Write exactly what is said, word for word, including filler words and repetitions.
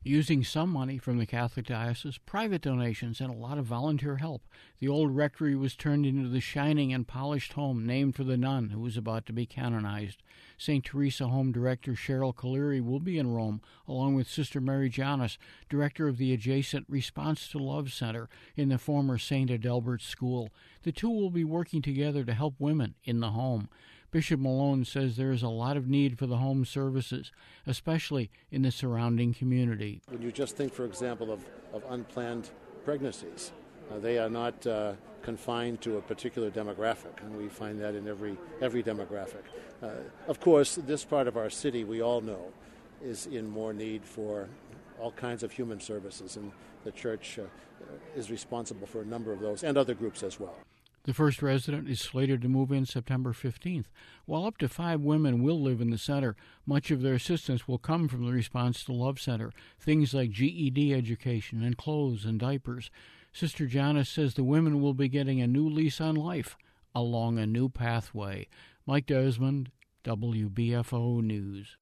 Using some money from the Catholic Diocese, private donations, and a lot of volunteer help, the old rectory was turned into the shining and polished home named for the nun who was about to be canonized. Saint Teresa Home Director Cheryl Caleri will be in Rome, along with Sister Mary Janis, director of the adjacent Response to Love Center in the former Saint Adalbert School. The two will be working together to help women in the home. Bishop Malone says there is a lot of need for the home services, especially in the surrounding community. When you just think, for example, of, of unplanned pregnancies, uh, they are not uh, confined to a particular demographic, and we find that in every every demographic. Uh, of course, this part of our city, we all know, is in more need for all kinds of human services, and the church uh, is responsible for a number of those, and other groups as well. The first resident is slated to move in September fifteenth. While up to five women will live in the center, much of their assistance will come from the Response to Love Center, things like G E D education and clothes and diapers. Sister Janis says the women will be getting a new lease on life along a new pathway. Mike Desmond, W B F O News.